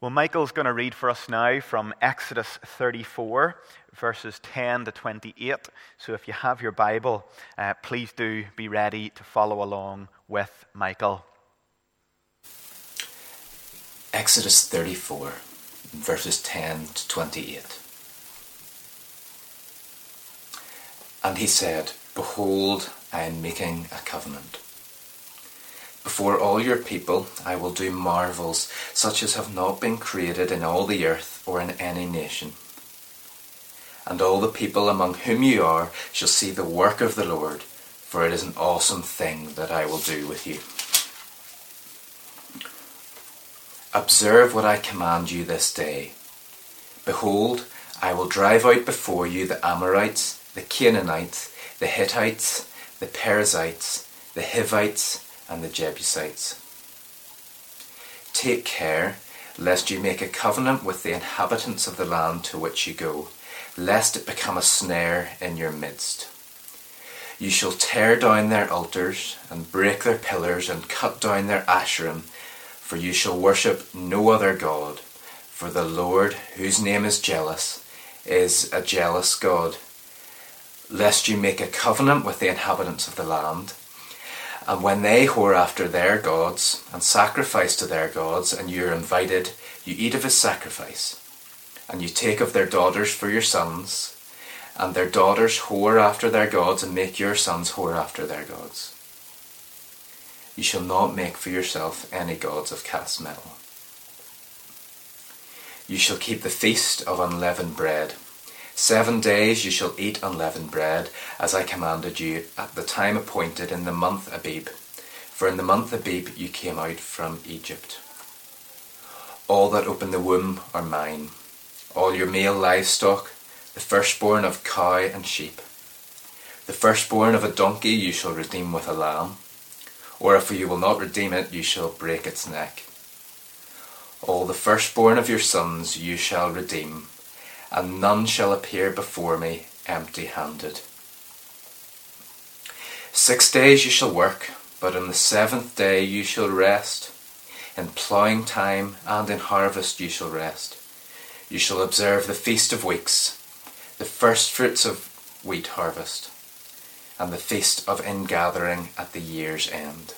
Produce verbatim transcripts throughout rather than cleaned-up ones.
Well, Michael's going to read for us now from Exodus thirty-four, verses ten to twenty-eight. So if you have your Bible, uh, please do be ready to follow along with Michael. Exodus thirty-four, verses ten to twenty-eight. And he said, "Behold, I am making a covenant. Before all your people I will do marvels such as have not been created in all the earth or in any nation. And all the people among whom you are shall see the work of the Lord, for it is an awesome thing that I will do with you. Observe what I command you this day. Behold, I will drive out before you the Amorites, the Canaanites, the Hittites, the Perizzites, the Hivites, and the Jebusites. Take care, lest you make a covenant with the inhabitants of the land to which you go, lest it become a snare in your midst. You shall tear down their altars, and break their pillars, and cut down their Asherim, for you shall worship no other God, for the Lord, whose name is jealous, is a jealous God. Lest you make a covenant with the inhabitants of the land, and when they whore after their gods, and sacrifice to their gods, and you are invited, you eat of his sacrifice, and you take of their daughters for your sons, and their daughters whore after their gods, and make your sons whore after their gods. You shall not make for yourself any gods of cast metal. You shall keep the feast of unleavened bread. Seven days you shall eat unleavened bread, as I commanded you, at the time appointed in the month Abib. For in the month Abib you came out from Egypt. All that open the womb are mine, all your male livestock, the firstborn of cow and sheep. The firstborn of a donkey you shall redeem with a lamb, or if you will not redeem it, you shall break its neck. All the firstborn of your sons you shall redeem, and none shall appear before me empty-handed. Six days you shall work, but on the seventh day you shall rest. In ploughing time and in harvest you shall rest. You shall observe the Feast of Weeks, the first fruits of wheat harvest, and the Feast of Ingathering at the year's end.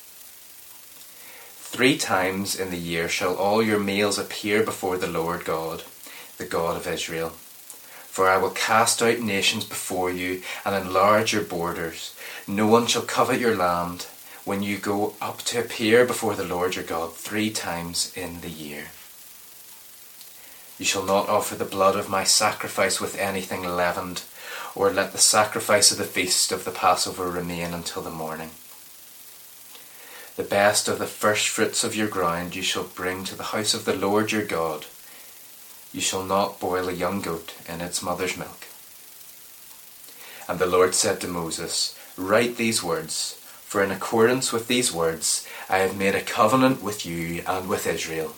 Three times in the year shall all your males appear before the Lord God, the God of Israel. For I will cast out nations before you and enlarge your borders. No one shall covet your land when you go up to appear before the Lord your God three times in the year. You shall not offer the blood of my sacrifice with anything leavened, or let the sacrifice of the feast of the Passover remain until the morning. The best of the first fruits of your ground you shall bring to the house of the Lord your God. You shall not boil a young goat in its mother's milk. And the Lord said to Moses, Write these words, for in accordance with these words I have made a covenant with you and with Israel.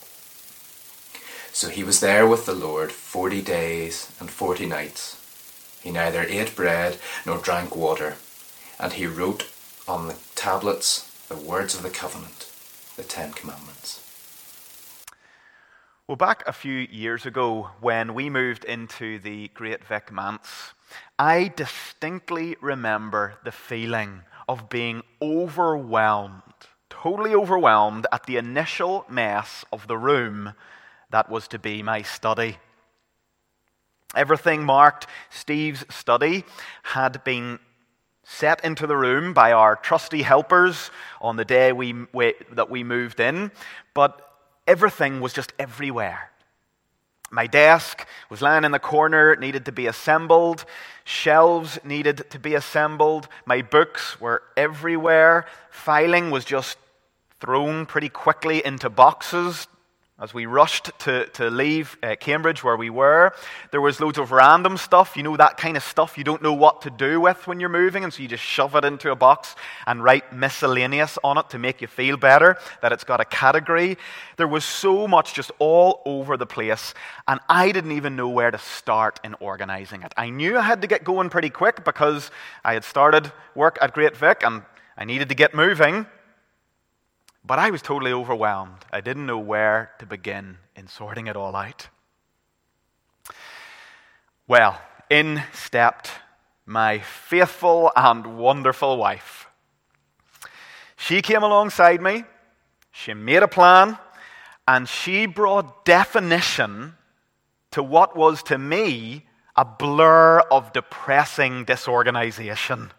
So he was there with the Lord forty days and forty nights. He neither ate bread nor drank water, and he wrote on the tablets the words of the covenant, the Ten Commandments. Well, back a few years ago, when we moved into the Great Vic Manse, I distinctly remember the feeling of being overwhelmed, totally overwhelmed at the initial mess of the room that was to be my study. Everything marked Steve's study had been set into the room by our trusty helpers on the day we, we that we moved in, but everything was just everywhere. My desk was lying in the corner, it needed to be assembled. Shelves needed to be assembled. My books were everywhere. Filing was just thrown pretty quickly into boxes as we rushed to, to leave uh, Cambridge where we were. There was loads of random stuff, you know, that kind of stuff you don't know what to do with when you're moving, and so you just shove it into a box and write miscellaneous on it to make you feel better, that it's got a category. There was so much just all over the place, and I didn't even know where to start in organizing it. I knew I had to get going pretty quick because I had started work at Great Vic and I needed to get moving. But I was totally overwhelmed. I didn't know where to begin in sorting it all out. Well, in stepped my faithful and wonderful wife. She came alongside me, she made a plan, and she brought definition to what was to me a blur of depressing disorganization.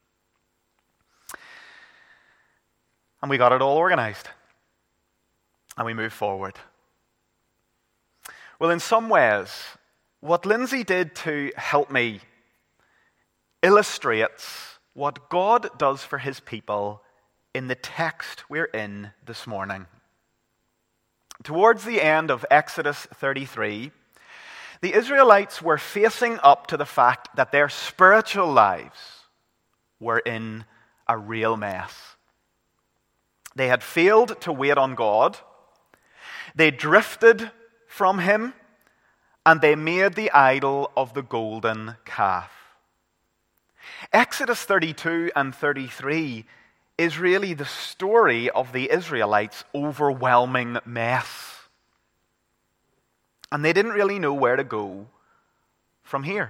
And we got it all organized. And we moved forward. Well, in some ways, what Lindsay did to help me illustrates what God does for his people in the text we're in this morning. Towards the end of Exodus thirty-three, the Israelites were facing up to the fact that their spiritual lives were in a real mess. They had failed to wait on God, they drifted from him, and they made the idol of the golden calf. Exodus thirty-two and thirty-three is really the story of the Israelites' overwhelming mess. And they didn't really know where to go from here.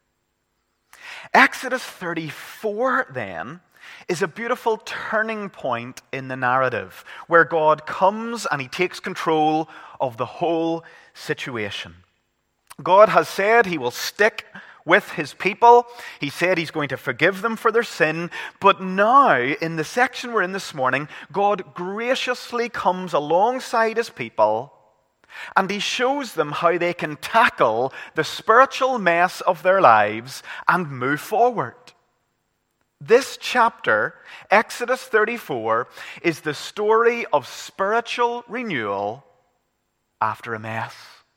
Exodus thirty-four, then, is a beautiful turning point in the narrative where God comes and he takes control of the whole situation. God has said he will stick with his people. He said he's going to forgive them for their sin. But now, in the section we're in this morning, God graciously comes alongside his people and he shows them how they can tackle the spiritual mess of their lives and move forward. This chapter, Exodus thirty-four, is the story of spiritual renewal after a mess.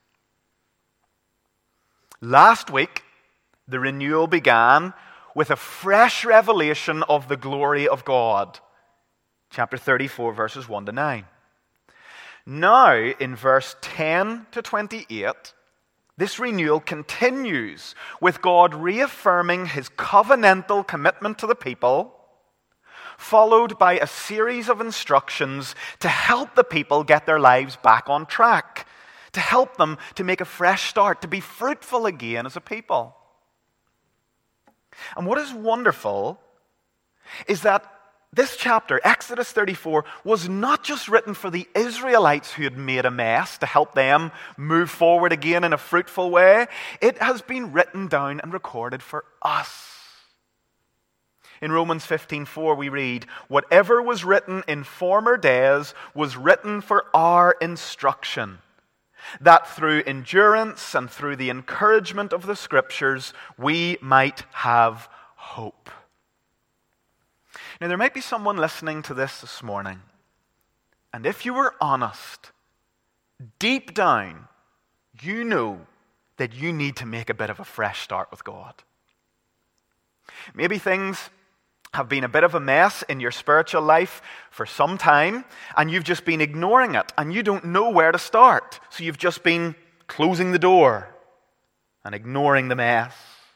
Last week, the renewal began with a fresh revelation of the glory of God. Chapter thirty-four, verses one to nine. Now, in verse ten to twenty-eight, this renewal continues with God reaffirming his covenantal commitment to the people, followed by a series of instructions to help the people get their lives back on track, to help them to make a fresh start, to be fruitful again as a people. And what is wonderful is that this chapter, Exodus thirty-four, was not just written for the Israelites who had made a mess to help them move forward again in a fruitful way. It has been written down and recorded for us. In Romans fifteen four we read, "Whatever was written in former days was written for our instruction, that through endurance and through the encouragement of the Scriptures we might have hope." Now, there might be someone listening to this this morning, and if you were honest, deep down, you know that you need to make a bit of a fresh start with God. Maybe things have been a bit of a mess in your spiritual life for some time, and you've just been ignoring it, and you don't know where to start. So you've just been closing the door and ignoring the mess.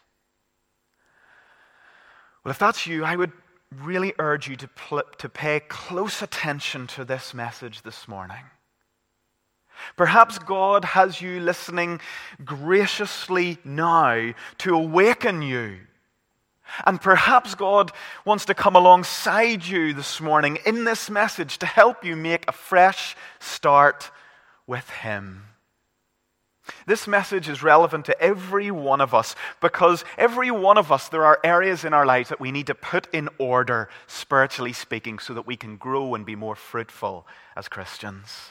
Well, if that's you, I would really urge you to, pl- to pay close attention to this message this morning. Perhaps God has you listening graciously now to awaken you. And perhaps God wants to come alongside you this morning in this message to help you make a fresh start with him. This message is relevant to every one of us because every one of us, there are areas in our lives that we need to put in order, spiritually speaking, so that we can grow and be more fruitful as Christians.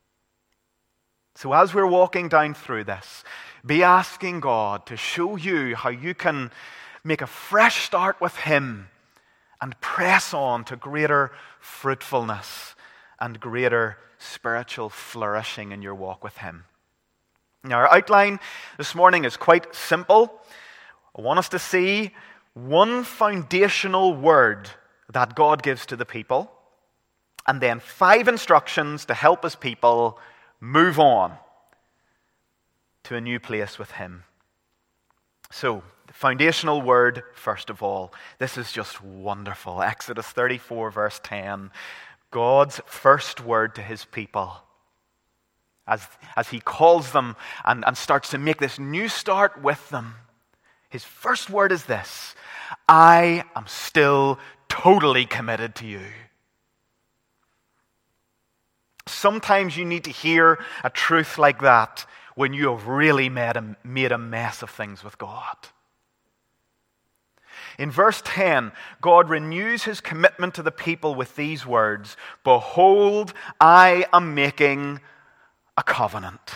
So as we're walking down through this, be asking God to show you how you can make a fresh start with him and press on to greater fruitfulness and greater spiritual flourishing in your walk with him. Now, our outline this morning is quite simple. I want us to see one foundational word that God gives to the people, and then five instructions to help his people move on to a new place with him. So, the foundational word, first of all. This is just wonderful. Exodus thirty-four, verse ten. God's first word to his people, as, as he calls them and, and starts to make this new start with them, his first word is this: I am still totally committed to you. Sometimes you need to hear a truth like that when you have really made a, made a mess of things with God. In verse ten, God renews his commitment to the people with these words: Behold, I am making a covenant.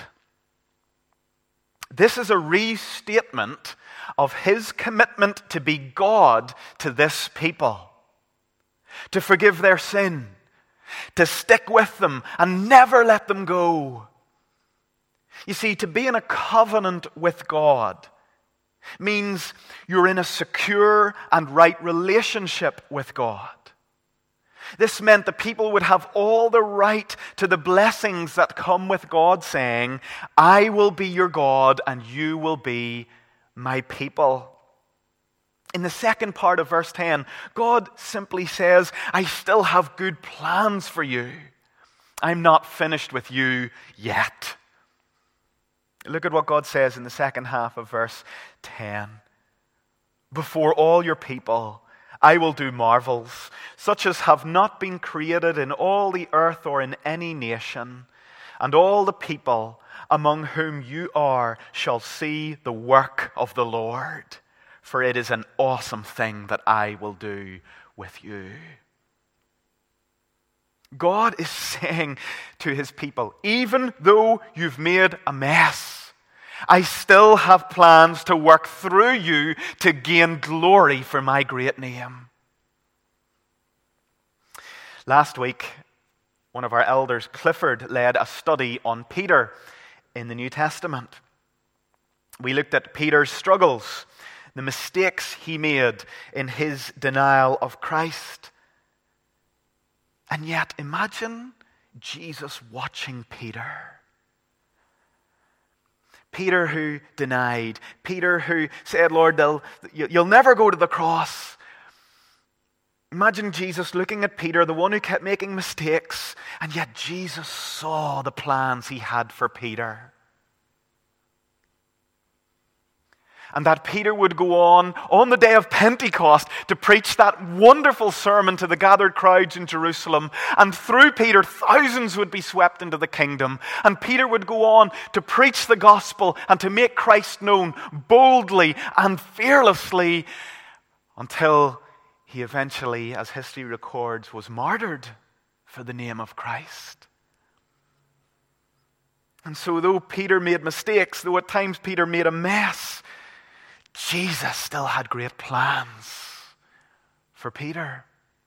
This is a restatement of his commitment to be God to this people, to forgive their sin, to stick with them and never let them go. You see, to be in a covenant with God means you're in a secure and right relationship with God. This meant the people would have all the right to the blessings that come with God saying, I will be your God and you will be my people. In the second part of verse ten, God simply says, I still have good plans for you. I'm not finished with you yet. Look at what God says in the second half of verse ten. Before all your people, I will do marvels, such as have not been created in all the earth or in any nation, and all the people among whom you are shall see the work of the Lord, for it is an awesome thing that I will do with you. God is saying to his people, even though you've made a mess, I still have plans to work through you to gain glory for my great name. Last week, one of our elders, Clifford, led a study on Peter in the New Testament. We looked at Peter's struggles, the mistakes he made in his denial of Christ. And yet, imagine Jesus watching Peter. Peter who denied. Peter who said, Lord, you'll never go to the cross. Imagine Jesus looking at Peter, the one who kept making mistakes, and yet Jesus saw the plans he had for Peter. And that Peter would go on, on the day of Pentecost, to preach that wonderful sermon to the gathered crowds in Jerusalem. And through Peter, thousands would be swept into the kingdom. And Peter would go on to preach the gospel and to make Christ known boldly and fearlessly until he eventually, as history records, was martyred for the name of Christ. And so though Peter made mistakes, though at times Peter made a mess, Jesus still had great plans for Peter.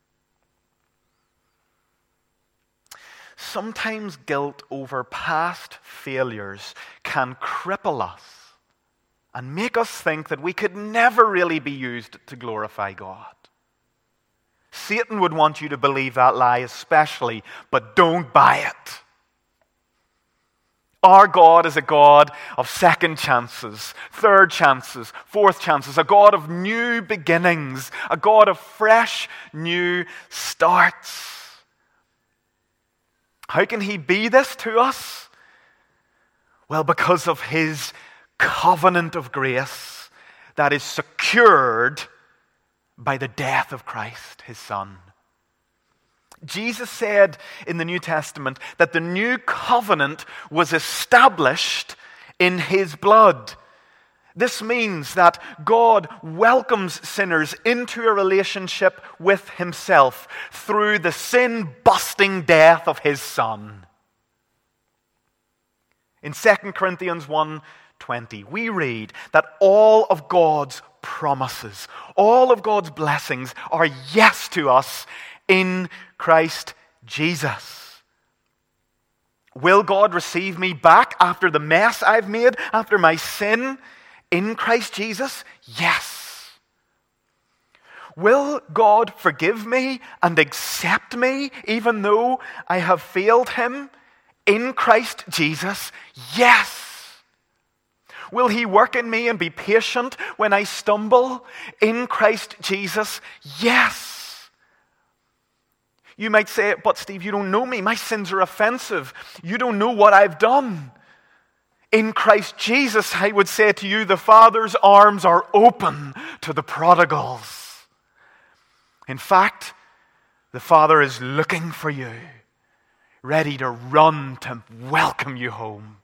Sometimes guilt over past failures can cripple us and make us think that we could never really be used to glorify God. Satan would want you to believe that lie especially, but don't buy it. Our God is a God of second chances, third chances, fourth chances, a God of new beginnings, a God of fresh new starts. How can he be this to us? Well, because of his covenant of grace that is secured by the death of Christ, his Son. Jesus said in the New Testament that the new covenant was established in his blood. This means that God welcomes sinners into a relationship with himself through the sin-busting death of his Son. In Second Corinthians one twenty, we read that all of God's promises, all of God's blessings are yes to us in Christ Jesus. Will God receive me back after the mess I've made, after my sin in Christ Jesus? Yes. Will God forgive me and accept me even though I have failed him in Christ Jesus? Yes. Will he work in me and be patient when I stumble in Christ Jesus? Yes. You might say, but Steve, you don't know me. My sins are offensive. You don't know what I've done. In Christ Jesus, I would say to you, the Father's arms are open to the prodigals. In fact, the Father is looking for you, ready to run to welcome you home.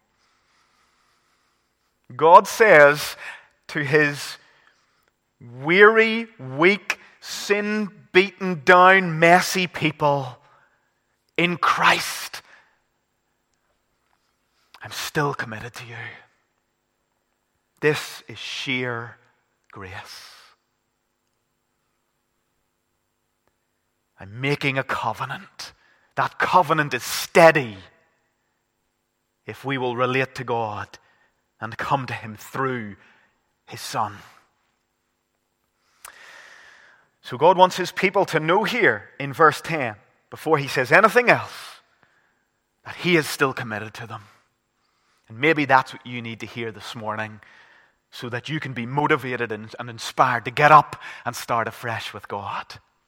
God says to his weary, weak, sin-beaten down, messy people, in Christ, I'm still committed to you. This is sheer grace. I'm making a covenant. That covenant is steady if we will relate to God and come to him through his Son. So God wants his people to know here in verse ten, before he says anything else, that he is still committed to them. And maybe that's what you need to hear this morning, so that you can be motivated and, and inspired to get up and start afresh with God.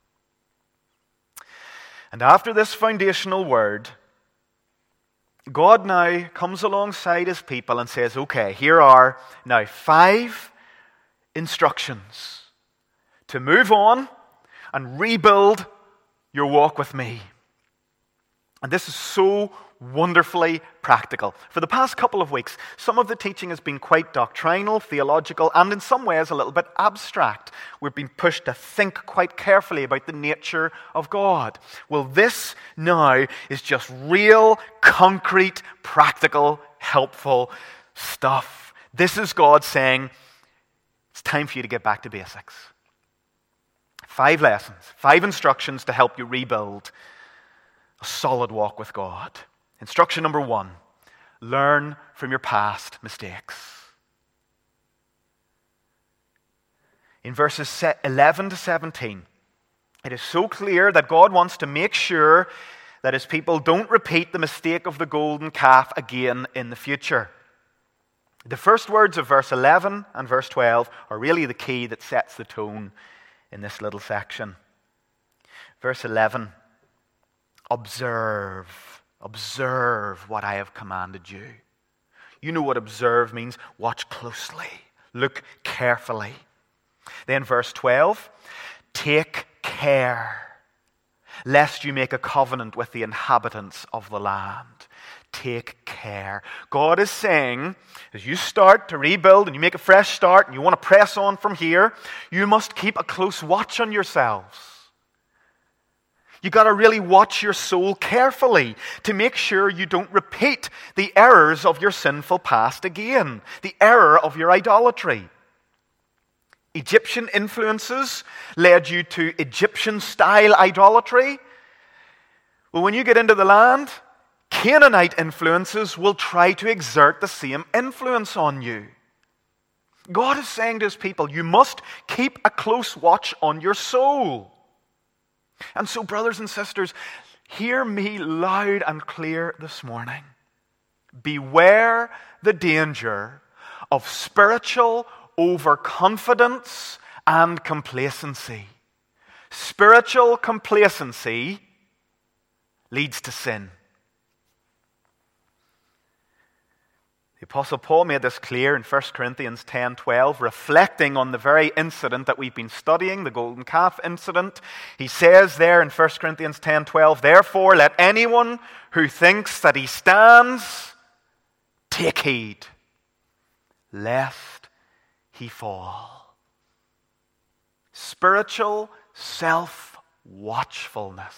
And after this foundational word, God now comes alongside his people and says, okay, here are now five instructions to move on and rebuild your walk with me. And this is so wonderfully practical. For the past couple of weeks, some of the teaching has been quite doctrinal, theological, and in some ways a little bit abstract. We've been pushed to think quite carefully about the nature of God. Well, this now is just real, concrete, practical, helpful stuff. This is God saying, it's time for you to get back to basics. Five lessons, five instructions to help you rebuild a solid walk with God. Instruction number one, learn from your past mistakes. In verses eleven to seventeen, it is so clear that God wants to make sure that his people don't repeat the mistake of the golden calf again in the future. The first words of verse eleven and verse twelve are really the key that sets the tone in this little section. Verse eleven, observe. Observe what I have commanded you. You know what observe means. Watch closely. Look carefully. Then verse twelve, take care, lest you make a covenant with the inhabitants of the land. Take care. God is saying, as you start to rebuild and you make a fresh start and you want to press on from here, you must keep a close watch on yourselves. You've got to really watch your soul carefully to make sure you don't repeat the errors of your sinful past again, the error of your idolatry. Egyptian influences led you to Egyptian-style idolatry. Well, when you get into the land, Canaanite influences will try to exert the same influence on you. God is saying to his people, you must keep a close watch on your soul. And so, brothers and sisters, hear me loud and clear this morning. Beware the danger of spiritual overconfidence and complacency. Spiritual complacency leads to sin. The Apostle Paul made this clear in First Corinthians ten twelve, reflecting on the very incident that we've been studying, the golden calf incident. He says there in First Corinthians ten twelve, therefore let anyone who thinks that he stands take heed, lest he fall. Spiritual self-watchfulness.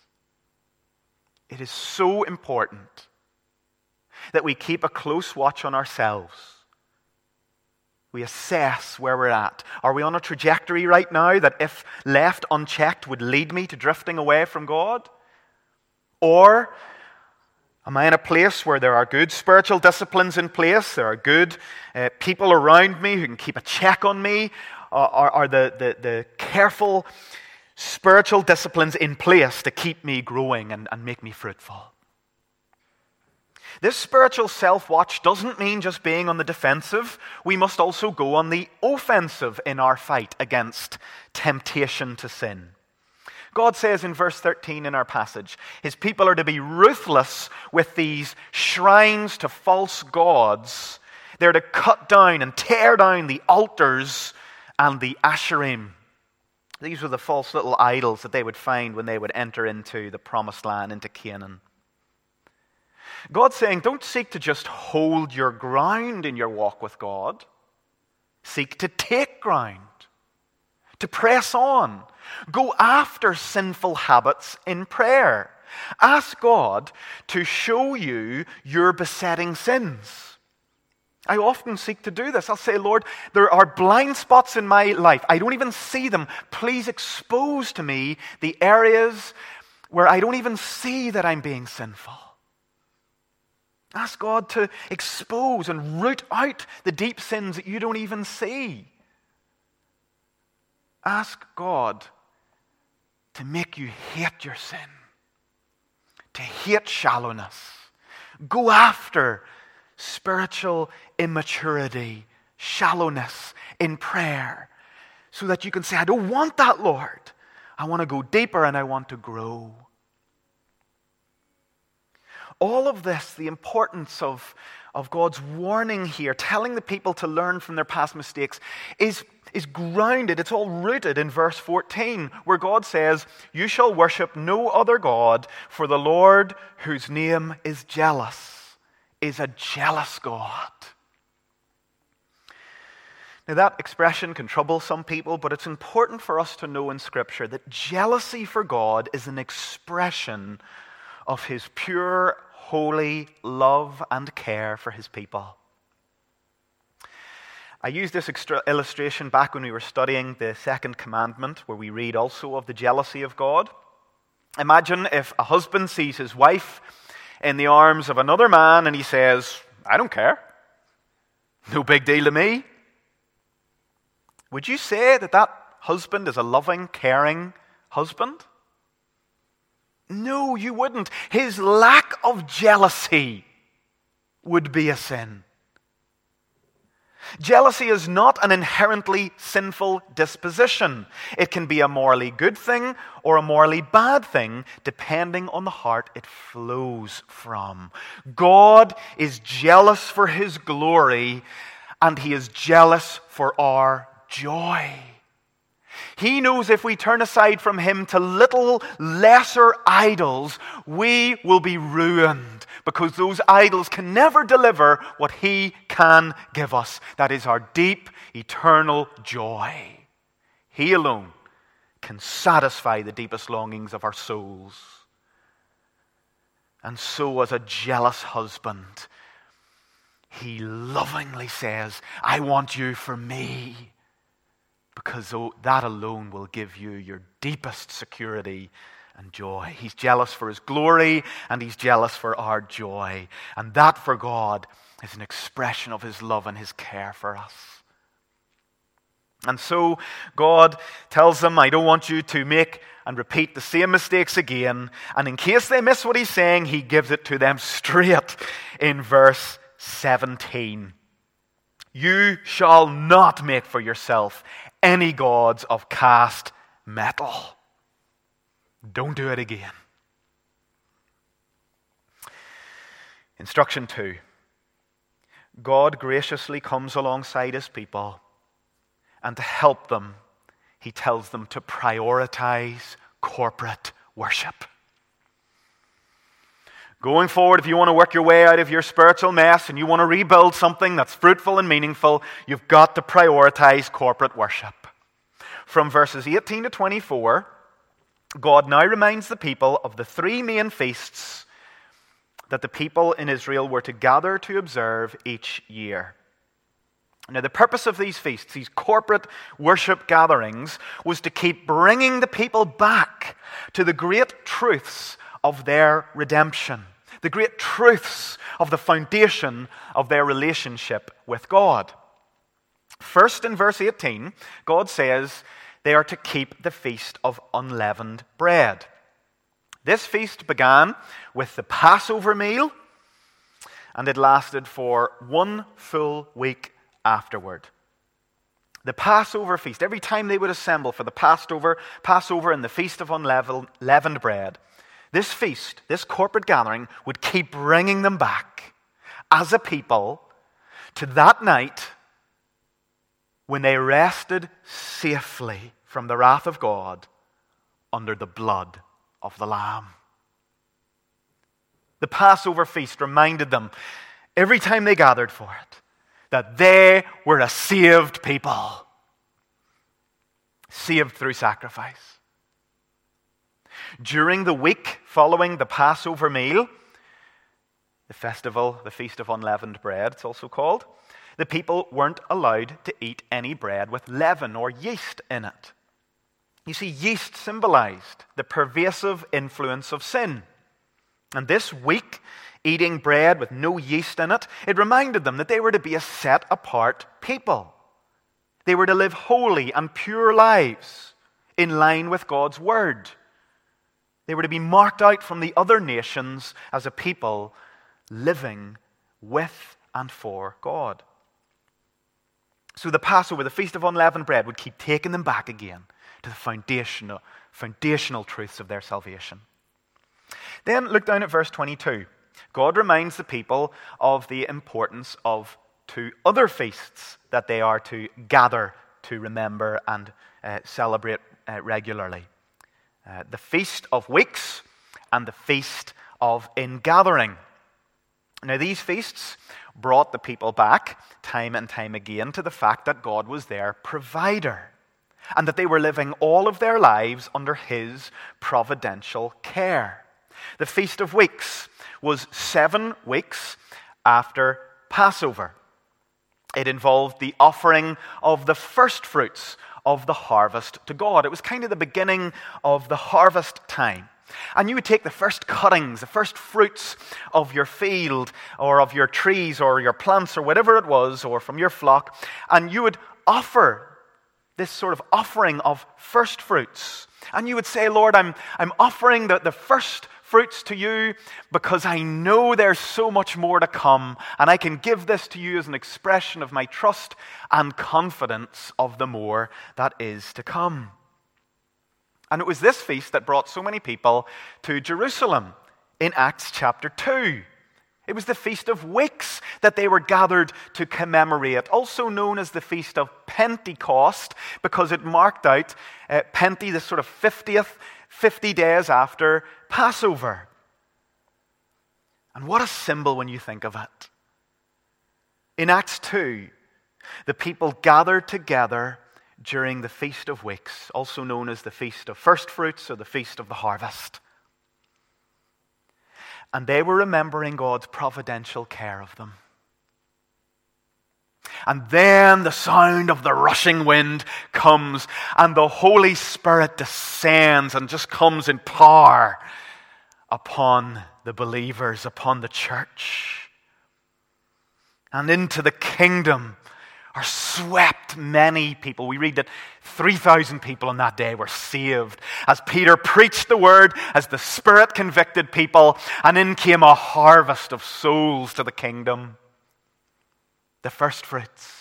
It is so important that we keep a close watch on ourselves. We assess where we're at. Are we on a trajectory right now that if left unchecked would lead me to drifting away from God? Or am I in a place where there are good spiritual disciplines in place, there are good uh, people around me who can keep a check on me? Are, are, are the, the, the careful spiritual disciplines in place to keep me growing and, and make me fruitful? This spiritual self-watch doesn't mean just being on the defensive. We must also go on the offensive in our fight against temptation to sin. God says in verse thirteen in our passage, his people are to be ruthless with these shrines to false gods. They're to cut down and tear down the altars and the Asherim. These were the false little idols that they would find when they would enter into the promised land, into Canaan. God's saying, don't seek to just hold your ground in your walk with God. Seek to take ground, to press on. Go after sinful habits in prayer. Ask God to show you your besetting sins. I often seek to do this. I'll say, Lord, there are blind spots in my life. I don't even see them. Please expose to me the areas where I don't even see that I'm being sinful. Ask God to expose and root out the deep sins that you don't even see. Ask God to make you hate your sin, to hate shallowness. Go after spiritual immaturity, shallowness in prayer, so that you can say, I don't want that, Lord. I want to go deeper and I want to grow. All of this, the importance of, of God's warning here, telling the people to learn from their past mistakes, is, is grounded, it's all rooted in verse fourteen, where God says, you shall worship no other God, for the Lord, whose name is jealous, is a jealous God. Now that expression can trouble some people, but it's important for us to know in Scripture that jealousy for God is an expression of his pure, holy love and care for his people. I used this extra illustration back when we were studying the second commandment, where we read also of the jealousy of God. Imagine if a husband sees his wife in the arms of another man and he says, I don't care. No big deal to me. Would you say that that husband is a loving, caring husband? No, you wouldn't. His lack of jealousy would be a sin. Jealousy is not an inherently sinful disposition. It can be a morally good thing or a morally bad thing, depending on the heart it flows from. God is jealous for his glory, and he is jealous for our joy. He knows if we turn aside from him to little lesser idols, we will be ruined, because those idols can never deliver what he can give us. That is our deep, eternal joy. He alone can satisfy the deepest longings of our souls. And so, as a jealous husband, he lovingly says, I want you for me. Because that alone will give you your deepest security and joy. He's jealous for his glory, and he's jealous for our joy. And that for God is an expression of his love and his care for us. And so God tells them, I don't want you to make and repeat the same mistakes again. And in case they miss what he's saying, he gives it to them straight in verse seventeen. You shall not make for yourself any gods of cast metal. Don't do it again. Instruction two. God graciously comes alongside his people, and to help them, he tells them to prioritize corporate worship. Going forward, if you want to work your way out of your spiritual mess and you want to rebuild something that's fruitful and meaningful, you've got to prioritize corporate worship. From verses eighteen to twenty-four, God now reminds the people of the three main feasts that the people in Israel were to gather to observe each year. Now, the purpose of these feasts, these corporate worship gatherings, was to keep bringing the people back to the great truths of their redemption, the great truths of the foundation of their relationship with God. First, in verse eighteen, God says they are to keep the Feast of Unleavened Bread. This feast began with the Passover meal, and it lasted for one full week afterward. The Passover feast, every time they would assemble for the Passover, Passover and the Feast of Unleavened Bread, this feast, this corporate gathering, would keep bringing them back as a people to that night when they rested safely from the wrath of God under the blood of the Lamb. The Passover feast reminded them, every time they gathered for it, that they were a saved people. Saved through sacrifice. During the week following the Passover meal, the festival, the Feast of Unleavened Bread, it's also called, the people weren't allowed to eat any bread with leaven or yeast in it. You see, yeast symbolized the pervasive influence of sin. And this week, eating bread with no yeast in it, it reminded them that they were to be a set-apart people. They were to live holy and pure lives in line with God's word. They were to be marked out from the other nations as a people living with and for God. So the Passover, the Feast of Unleavened Bread, would keep taking them back again to the foundational, foundational truths of their salvation. Then look down at verse twenty-two. God reminds the people of the importance of two other feasts that they are to gather to remember and uh, celebrate uh, regularly. Uh, the Feast of Weeks and the Feast of Ingathering. Now these feasts brought the people back time and time again to the fact that God was their provider and that they were living all of their lives under His providential care. The Feast of Weeks was seven weeks after Passover. It involved the offering of the first fruits of the harvest to God. It was kind of the beginning of the harvest time. And you would take the first cuttings, the first fruits of your field or of your trees or your plants or whatever it was, or from your flock, and you would offer this sort of offering of first fruits. And you would say, Lord, I'm, I'm offering the, the first fruits to you because I know there's so much more to come, and I can give this to you as an expression of my trust and confidence of the more that is to come. And it was this feast that brought so many people to Jerusalem in Acts chapter two. It was the Feast of Weeks that they were gathered to commemorate, also known as the Feast of Pentecost, because it marked out uh, Pente, this sort of fiftieth, fifty days after Passover. And what a symbol when you think of it. In Acts two, the people gathered together during the Feast of Weeks, also known as the Feast of First Fruits or the Feast of the Harvest. And they were remembering God's providential care of them. And then the sound of the rushing wind comes, and the Holy Spirit descends and just comes in power upon the believers, upon the church. And into the kingdom are swept many people. We read that three thousand people on that day were saved as Peter preached the word, as the Spirit convicted people, and in came a harvest of souls to the kingdom. The first fruits.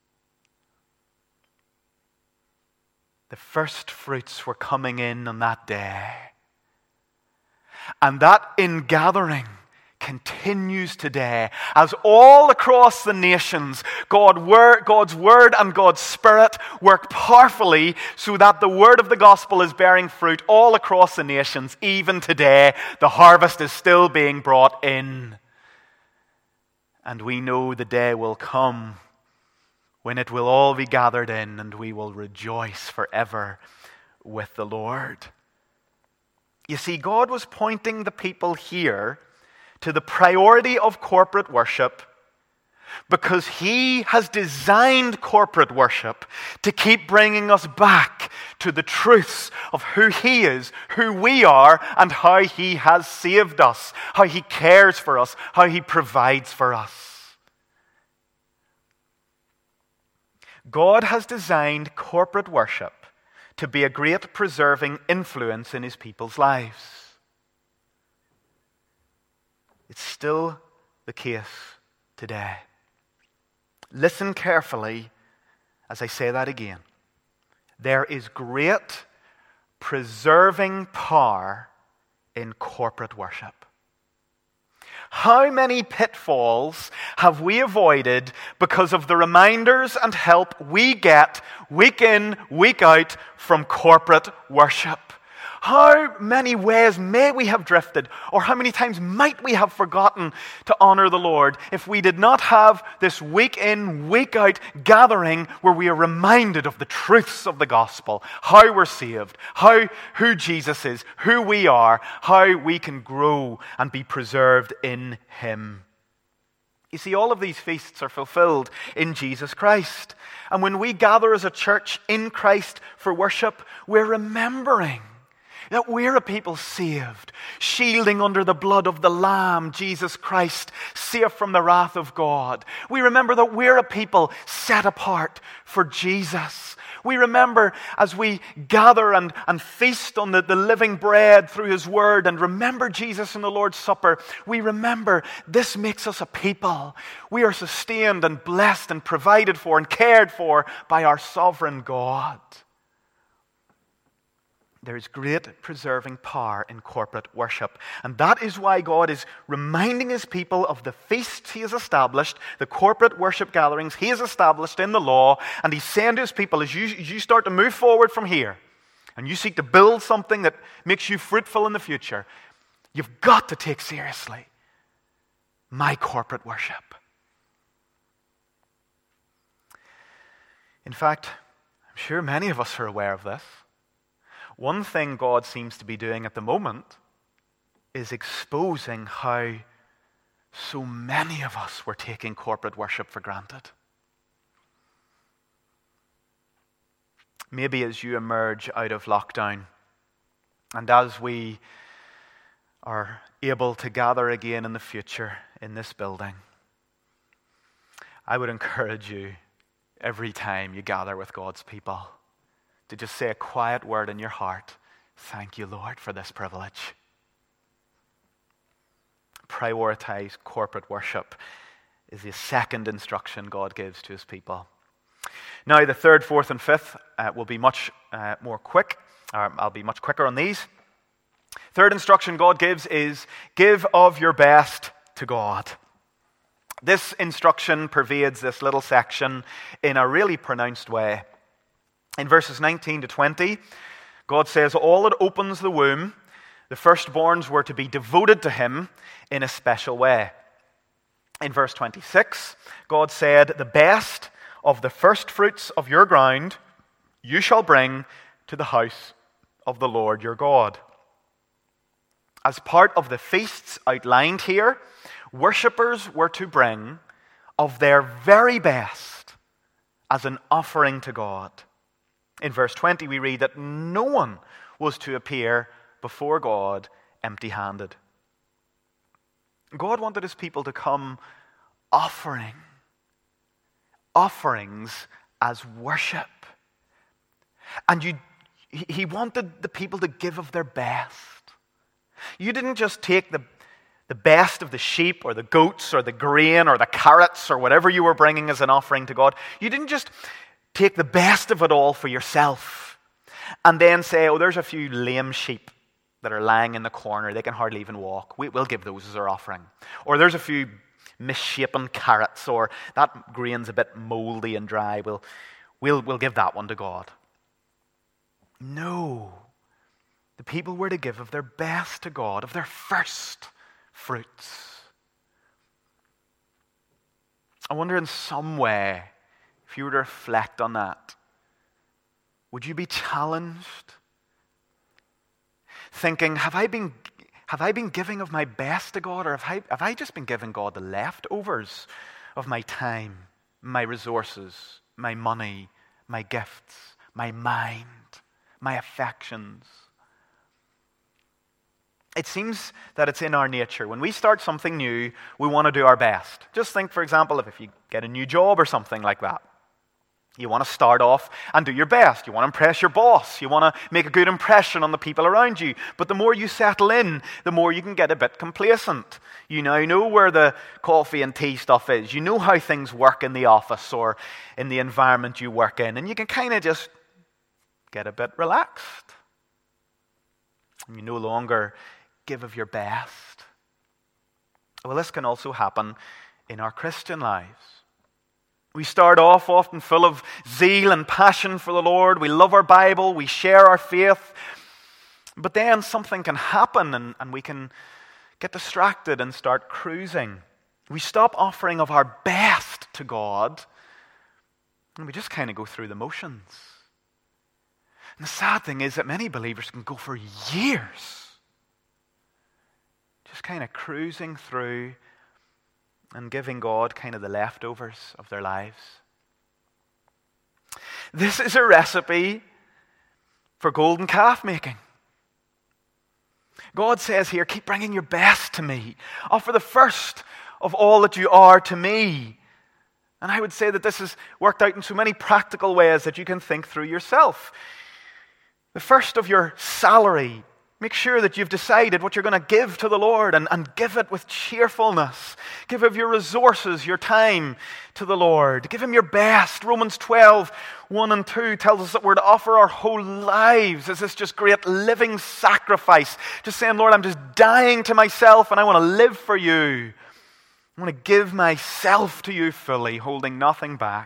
The first fruits were coming in on that day. And that ingathering continues today as all across the nations God word, God's word and God's Spirit work powerfully so that the word of the gospel is bearing fruit all across the nations. Even today, the harvest is still being brought in. And we know the day will come when it will all be gathered in and we will rejoice forever with the Lord. You see, God was pointing the people here to the priority of corporate worship because He has designed corporate worship to keep bringing us back to the truths of who He is, who we are, and how He has saved us, how He cares for us, how He provides for us. God has designed corporate worship to be a great preserving influence in His people's lives. It's still the case today. Listen carefully as I say that again, there is great preserving power in corporate worship. How many pitfalls have we avoided because of the reminders and help we get week in, week out from corporate worship? How many ways may we have drifted, or how many times might we have forgotten to honor the Lord if we did not have this week in, week out gathering where we are reminded of the truths of the gospel, how we're saved, how who Jesus is, who we are, how we can grow and be preserved in Him. You see, all of these feasts are fulfilled in Jesus Christ. And when we gather as a church in Christ for worship, we're remembering that we're a people saved, shielding under the blood of the Lamb, Jesus Christ, safe from the wrath of God. We remember that we're a people set apart for Jesus. We remember as we gather and, and feast on the, the living bread through His Word and remember Jesus in the Lord's Supper, we remember this makes us a people. We are sustained and blessed and provided for and cared for by our sovereign God. There is great preserving power in corporate worship. And that is why God is reminding His people of the feasts He has established, the corporate worship gatherings He has established in the law. And He's saying to His people, as you, as you start to move forward from here, and you seek to build something that makes you fruitful in the future, you've got to take seriously my corporate worship. In fact, I'm sure many of us are aware of this. One thing God seems to be doing at the moment is exposing how so many of us were taking corporate worship for granted. Maybe as you emerge out of lockdown, and as we are able to gather again in the future in this building, I would encourage you every time you gather with God's people to just say a quiet word in your heart. Thank you, Lord, for this privilege. Prioritize corporate worship is the second instruction God gives to His people. Now, the third, fourth, and fifth uh, will be much uh, more quick. Or I'll be much quicker on these. Third instruction God gives is give of your best to God. This instruction pervades this little section in a really pronounced way. In verses nineteen to twenty, God says, all that opens the womb, the firstborns were to be devoted to Him in a special way. In verse twenty-six, God said, the best of the first fruits of your ground you shall bring to the house of the Lord your God. As part of the feasts outlined here, worshippers were to bring of their very best as an offering to God. In verse twenty, we read that no one was to appear before God empty-handed. God wanted His people to come offering, offerings as worship. And you, He wanted the people to give of their best. You didn't just take the, the best of the sheep or the goats or the grain or the carrots or whatever you were bringing as an offering to God. You didn't just take the best of it all for yourself and then say, oh, there's a few lame sheep that are lying in the corner. They can hardly even walk. We, we'll give those as our offering. Or there's a few misshapen carrots, or that grain's a bit moldy and dry. We'll, we'll, we'll give that one to God. No. The people were to give of their best to God, of their first fruits. I wonder in some way, if you were to reflect on that, would you be challenged? Thinking, have I been have I been giving of my best to God, or have I, have I just been giving God the leftovers of my time, my resources, my money, my gifts, my mind, my affections? It seems that it's in our nature. When we start something new, we want to do our best. Just think, for example, if you get a new job or something like that. You want to start off and do your best. You want to impress your boss. You want to make a good impression on the people around you. But the more you settle in, the more you can get a bit complacent. You now know where the coffee and tea stuff is. You know how things work in the office or in the environment you work in. And you can kind of just get a bit relaxed. And you no longer give of your best. Well, this can also happen in our Christian lives. We start off often full of zeal and passion for the Lord. We love our Bible. We share our faith. But then something can happen and, and we can get distracted and start cruising. We stop offering of our best to God and we just kind of go through the motions. And the sad thing is that many believers can go for years just kind of cruising through and giving God kind of the leftovers of their lives. This is a recipe for golden calf making. God says here, keep bringing your best to me. Offer the first of all that you are to me. And I would say that this is worked out in so many practical ways that you can think through yourself. The first of your salary. Make sure that you've decided what you're going to give to the Lord and, and give it with cheerfulness. Give of your resources, your time to the Lord. Give Him your best. Romans twelve, one and two tells us that we're to offer our whole lives as this just great living sacrifice. Just saying, Lord, I'm just dying to myself and I want to live for you. I want to give myself to you fully, holding nothing back.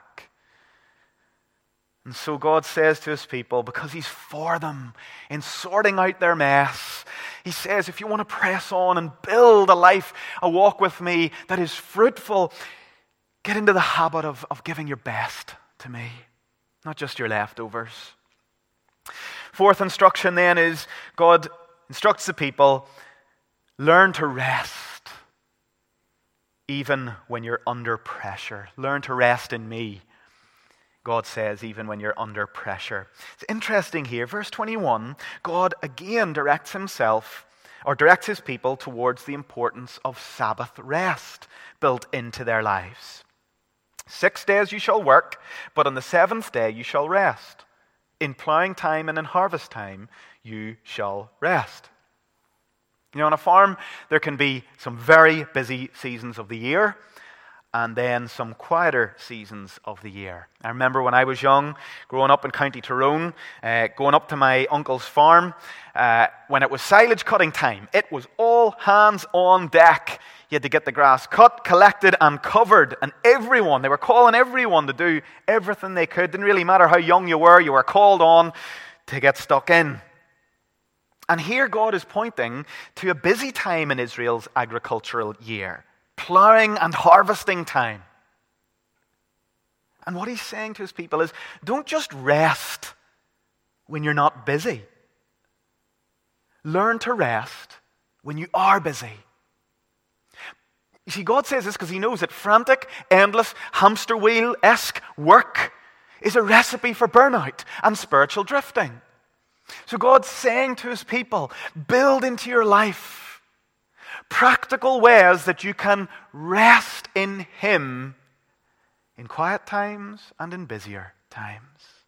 And so God says to His people, because He's for them in sorting out their mess, He says, if you want to press on and build a life, a walk with me that is fruitful, get into the habit of, of giving your best to me, not just your leftovers. Fourth instruction then is God instructs the people, learn to rest even when you're under pressure. Learn to rest in me. God says, even when you're under pressure. It's interesting here, verse twenty-one, God again directs himself, or directs his people towards the importance of Sabbath rest built into their lives. Six days you shall work, but on the seventh day you shall rest. In plowing time and in harvest time you shall rest. You know, on a farm, there can be some very busy seasons of the year, and then some quieter seasons of the year. I remember when I was young, growing up in County Tyrone, uh, going up to my uncle's farm, uh, when it was silage cutting time, it was all hands on deck. You had to get the grass cut, collected, and covered. And everyone, they were calling everyone to do everything they could. Didn't really matter how young you were, you were called on to get stuck in. And here God is pointing to a busy time in Israel's agricultural year. Plowing and harvesting time. And what he's saying to his people is, don't just rest when you're not busy. Learn to rest when you are busy. You see, God says this because he knows that frantic, endless, hamster wheel-esque work is a recipe for burnout and spiritual drifting. So God's saying to his people, build into your life practical ways that you can rest in him in quiet times and in busier times.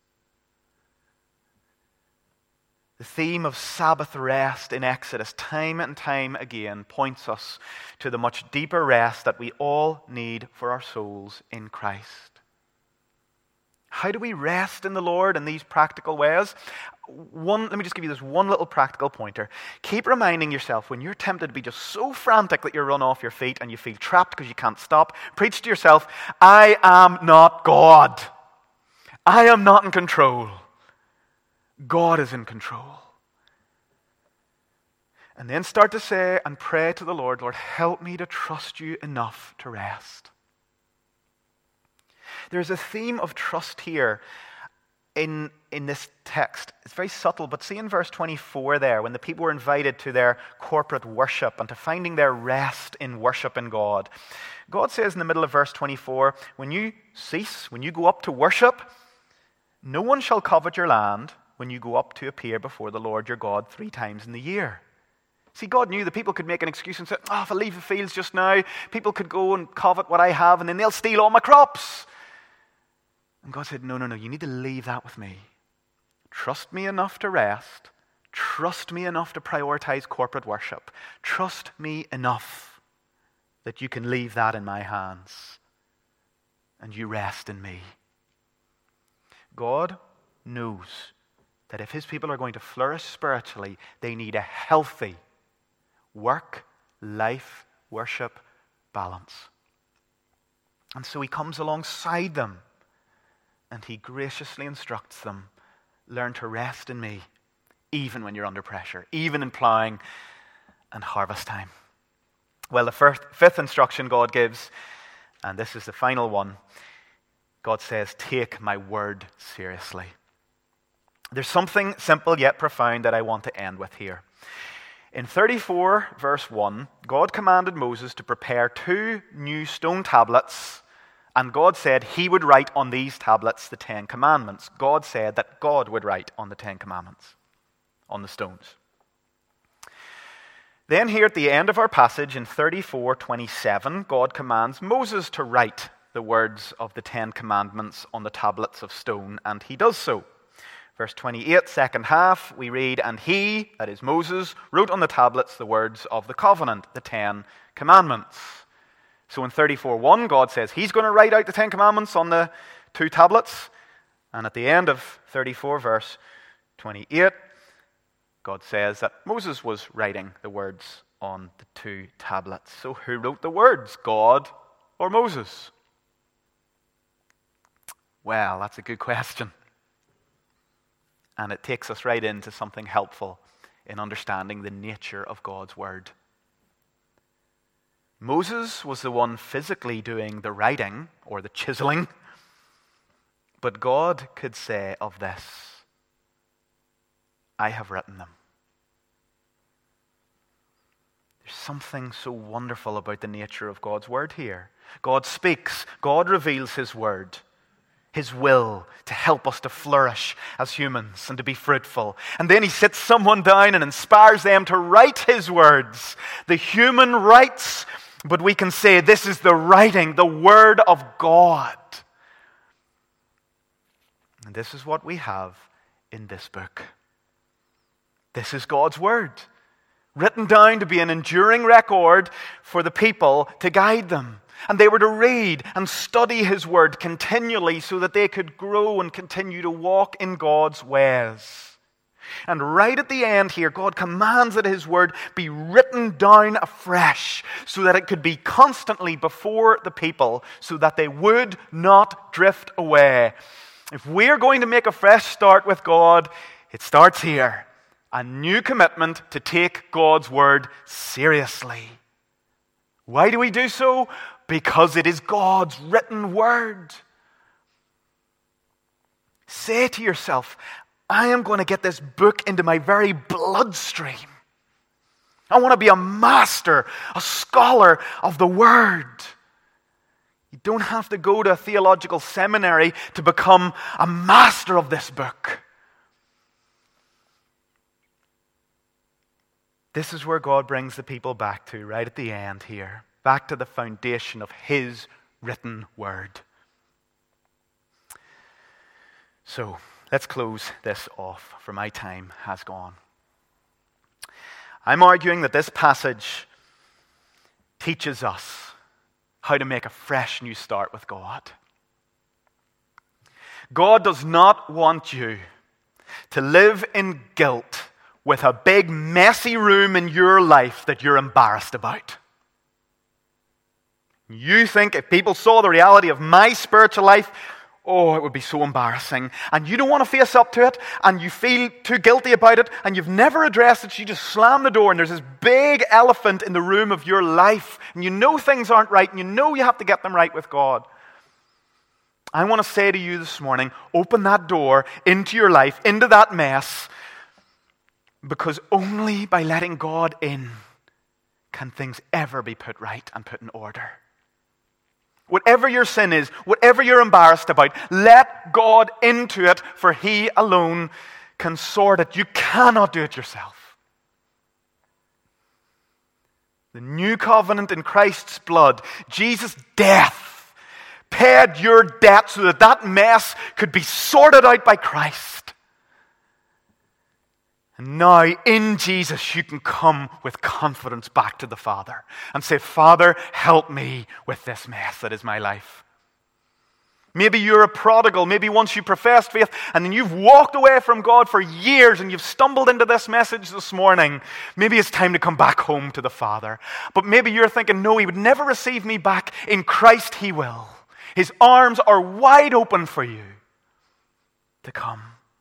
The theme of Sabbath rest in Exodus time and time again points us to the much deeper rest that we all need for our souls in Christ. How do we rest in the Lord in these practical ways? One, let me just give you this one little practical pointer. Keep reminding yourself when you're tempted to be just so frantic that you run off your feet and you feel trapped because you can't stop, preach to yourself, I am not God. I am not in control. God is in control. And then start to say and pray to the Lord, Lord, help me to trust you enough to rest. There's a theme of trust here in, in this text. It's very subtle, but see in verse twenty-four there, when the people were invited to their corporate worship and to finding their rest in worship in God. God says in the middle of verse twenty-four, when you cease, when you go up to worship, no one shall covet your land when you go up to appear before the Lord your God three times in the year. See, God knew the people could make an excuse and say, oh, if I leave the fields just now, people could go and covet what I have and then they'll steal all my crops. And God said, no, no, no, you need to leave that with me. Trust me enough to rest. Trust me enough to prioritize corporate worship. Trust me enough that you can leave that in my hands and you rest in me. God knows that if his people are going to flourish spiritually, they need a healthy work-life worship balance. And so he comes alongside them and he graciously instructs them, learn to rest in me, even when you're under pressure, even in plowing and harvest time. Well, the first, fifth instruction God gives, and this is the final one, God says, take my word seriously. There's something simple yet profound that I want to end with here. In thirty-four, verse one, God commanded Moses to prepare two new stone tablets, and God said he would write on these tablets the Ten Commandments. God said that God would write on the Ten Commandments, on the stones. Then here at the end of our passage in thirty-four twenty-seven, God commands Moses to write the words of the Ten Commandments on the tablets of stone, and he does so. Verse twenty-eight, second half, we read, and he, that is Moses, wrote on the tablets the words of the covenant, the Ten Commandments. So in thirty-four one, God says he's going to write out the Ten Commandments on the two tablets. And at the end of thirty-four, verse twenty-eight, God says that Moses was writing the words on the two tablets. So who wrote the words, God or Moses? Well, that's a good question. And it takes us right into something helpful in understanding the nature of God's word. Moses was the one physically doing the writing or the chiseling, but God could say of this, I have written them. There's something so wonderful about the nature of God's word here. God speaks, God reveals his word, his will to help us to flourish as humans and to be fruitful. And then he sits someone down and inspires them to write his words. The human writes, but we can say this is the writing, the word of God. And this is what we have in this book. This is God's word, written down to be an enduring record for the people to guide them. And they were to read and study his word continually so that they could grow and continue to walk in God's ways. And right at the end here, God commands that his word be written down afresh so that it could be constantly before the people so that they would not drift away. If we're going to make a fresh start with God, it starts here. A new commitment to take God's word seriously. Why do we do so? Because it is God's written word. Say to yourself, I am going to get this book into my very bloodstream. I want to be a master, a scholar of the word. You don't have to go to a theological seminary to become a master of this book. This is where God brings the people back to, right at the end here. Back to the foundation of his written word. So, let's close this off, for my time has gone. I'm arguing that this passage teaches us how to make a fresh new start with God. God does not want you to live in guilt with a big messy room in your life that you're embarrassed about. You think if people saw the reality of my spiritual life, oh, it would be so embarrassing. And you don't want to face up to it, and you feel too guilty about it, and you've never addressed it, so you just slam the door, and there's this big elephant in the room of your life, and you know things aren't right, and you know you have to get them right with God. I want to say to you this morning, open that door into your life, into that mess, because only by letting God in can things ever be put right and put in order. Whatever your sin is, whatever you're embarrassed about, let God into it, for he alone can sort it. You cannot do it yourself. The new covenant in Christ's blood, Jesus' death, paid shed your debt so that that mess could be sorted out by Christ. And now, in Jesus, you can come with confidence back to the Father and say, Father, help me with this mess that is my life. Maybe you're a prodigal. Maybe once you professed faith and then you've walked away from God for years and you've stumbled into this message this morning. Maybe it's time to come back home to the Father. But maybe you're thinking, no, He would never receive me back. In Christ He will. His arms are wide open for you to come.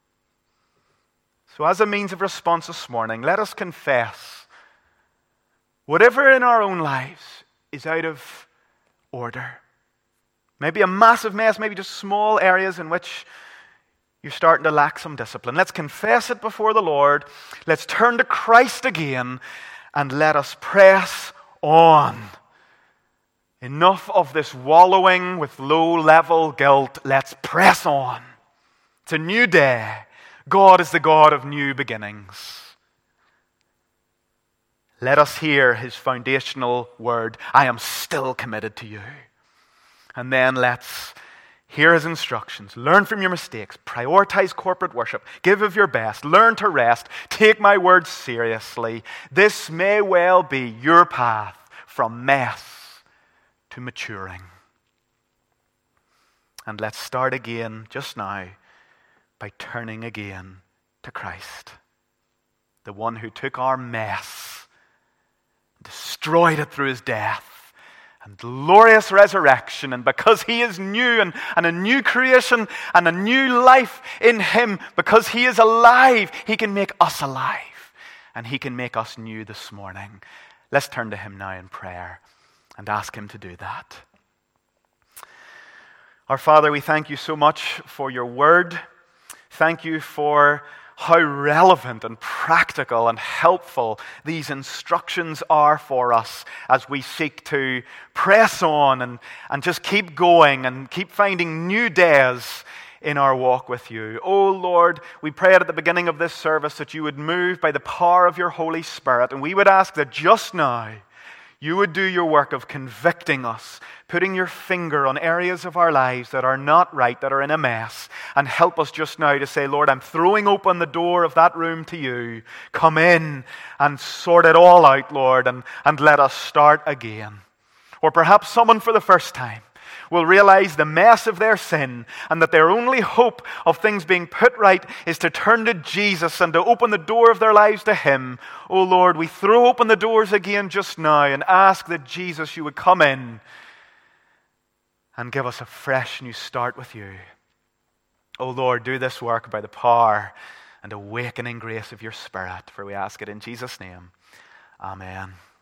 So as a means of response this morning, let us confess whatever in our own lives is out of order. Maybe a massive mess, maybe just small areas in which you're starting to lack some discipline. Let's confess it before the Lord. Let's turn to Christ again and let us press on. Enough of this wallowing with low-level guilt. Let's press on. It's a new day. God is the God of new beginnings. Let us hear His foundational word, I am still committed to you. And then let's hear His instructions. Learn from your mistakes. Prioritize corporate worship. Give of your best. Learn to rest. Take my words seriously. This may well be your path from mess to maturing. And let's start again just now by turning again to Christ, the one who took our mess, destroyed it through His death, and glorious resurrection. And because He is new and, and a new creation and a new life in Him, because He is alive, He can make us alive. And He can make us new this morning. Let's turn to Him now in prayer and ask Him to do that. Our Father, we thank You so much for Your word. Thank You for how relevant and practical and helpful these instructions are for us as we seek to press on and, and just keep going and keep finding new days in our walk with You. Oh Lord, we prayed at the beginning of this service that You would move by the power of Your Holy Spirit, and we would ask that just now You would do Your work of convicting us, putting Your finger on areas of our lives that are not right, that are in a mess, and help us just now to say, Lord, I'm throwing open the door of that room to You. Come in and sort it all out, Lord, and, and let us start again. Or perhaps someone for the first time will realize the mess of their sin and that their only hope of things being put right is to turn to Jesus and to open the door of their lives to Him. Oh Lord, we throw open the doors again just now and ask that Jesus, You would come in and give us a fresh new start with You. Oh Lord, do this work by the power and awakening grace of Your Spirit, for we ask it in Jesus' name. Amen.